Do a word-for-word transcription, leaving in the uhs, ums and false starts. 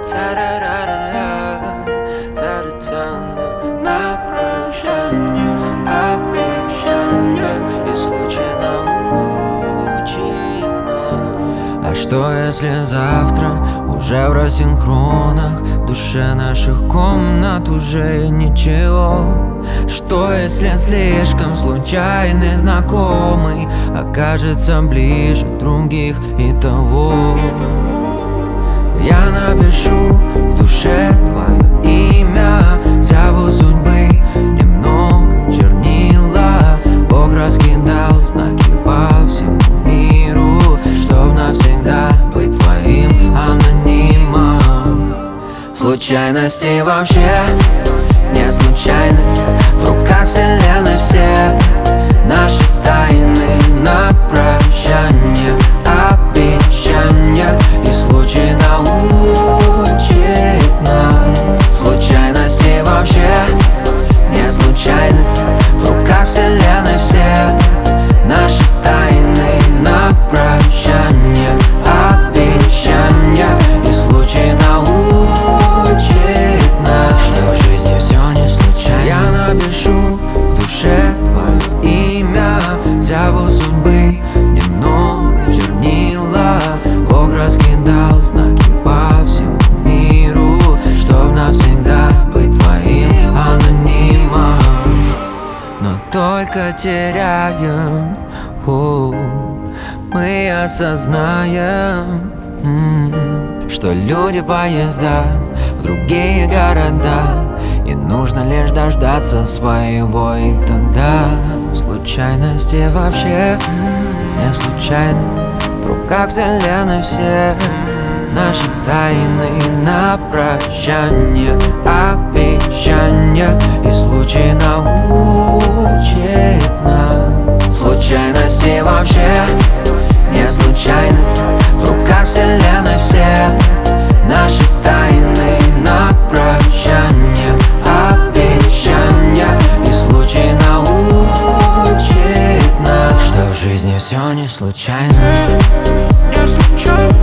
На прощание обещание и случай научит нас. А что если завтра уже в рассинхронах, в душе наших комнат уже ничего? Что если слишком случайный знакомый окажется ближе других и того? Я напишу в душе твое имя, зову судьбы немного чернила. Бог раскидал знаки по всему миру, чтоб навсегда быть твоим анонимом. Случайности вообще не случайны, в руках вселенной все наши тайны. На прощание обещания и случай научит нас. Случайности вообще не случайны, в руках вселенной все наши тайны. На прощание обещания и случай научит нас, что в жизни все не случайно. Я напишу в душе твое имя, зову судьбы немного чернила. Бог раскидал знаки по всему миру, чтоб навсегда быть твоим анонимом. Но только теряем, о, мы осознаем, м-м, что люди поезда в другие города, и нужно лишь дождаться своего, и тогда случайности вообще не случайны, в руках вселенной все наши тайны. На прощание обещания и случай научит нас. Случайности вообще не случайны, в руках вселенной все наши тайны. На прощание обещания и случай научит нас, что в жизни все не случайно. Не случайно.